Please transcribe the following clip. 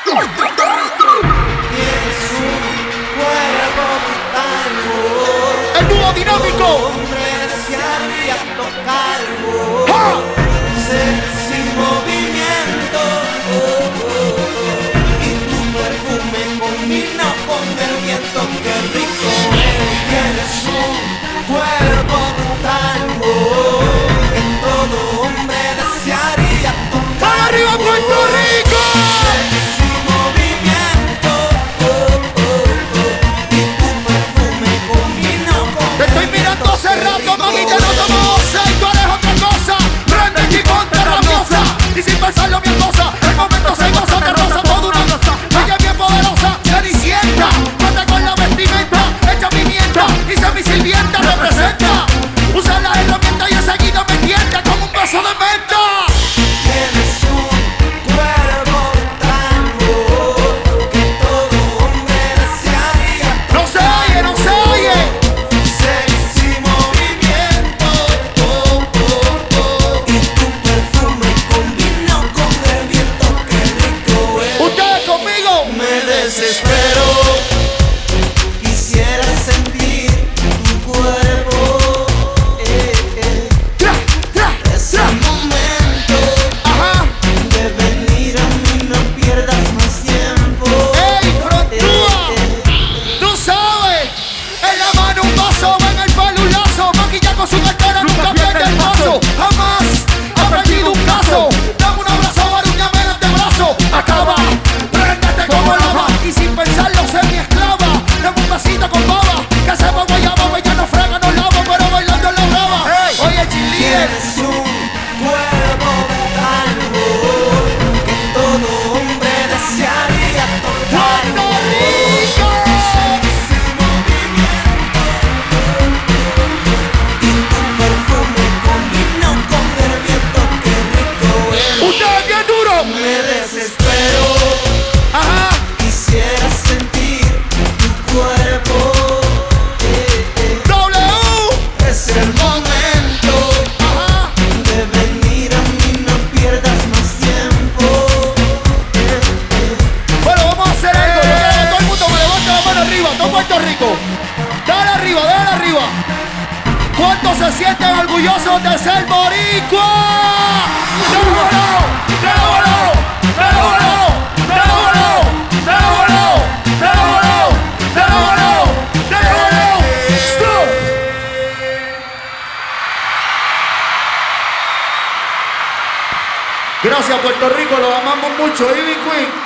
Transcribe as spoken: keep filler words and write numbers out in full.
El dúo dinámico. ¡Ja! Sin movimiento, oh, oh, oh. Y tu perfume combina con el viento. Qué rico eres, tienes un cuerpo tango que todo hombre desearía tocar. ¡Arriba Puerto Rico! Sin movimiento, oh, oh, oh. Y tu perfume combina con Te estoy mirando hace rato, mamita, no tomo osa y tú eres otra cosa. Prende y ponte rabiosa y sin pensarlo mi esposa. El momento se goza, te roza toda una cosa. Ella es bien poderosa, cenicienta, mata con la vestimenta, echa pimienta y se mi sirvienta representa. Usa la herramienta y enseguida me tienta como un vaso de menta. Tienes un cuerpo tango que todo hombre desearía tocar. No se oye, no se oye. Sexy movimiento, oh, oh, oh. Y tu perfume combina con el viento. Qué rico es. Ustedes conmigo. Me desespero. Quisiera sentir tu cuerpo. Eh, eh. Tra, tra, Ese tra. momento Ajá. de venir a mí, no pierdas más tiempo. ¡Ey, frontúa! Eh, eh. Tú sabes, en la mano un vaso, en el pelo un lazo. Maquilla con su cartera, nunca pierde el paso. Jamás ha perdido un caso. Dame un abrazo, arúñame el antebrazo. Acaba, préndete como lava. Y sin pensarlo, sé mi esclava. Dame un vasito con baba. Que se va guayaba, ella no frega, no lava, pero bailando en la brava. Oye, Chile. Tienes un cuerpo tango que todo hombre desearía tocar. ¡Puerto Rico! Sexy movimiento y tu perfume combina con el viento. Qué rico es. Ustedes bien duro. Me desespero. Ajá. Quisiera sentir tu cuerpo. Eh, eh. W. Es el momento Ajá. de venir a mí, no pierdas más tiempo. Eh, eh. Bueno, vamos a hacer algo. Yo quiero que todo el mundo me levante la mano arriba. Todo Puerto Rico. Dale arriba, dale arriba. ¿Cuántos se sienten orgullosos de ser boricua? ¡Dámelo! ¡Dámelo! ¡Dámelo! ¡Dámelo! ¡Dámelo! ¡Dámelo! ¡Dámelo! ¡Dámelo! ¡Stop! Gracias, Puerto Rico. Los amamos mucho. Ivy Queen.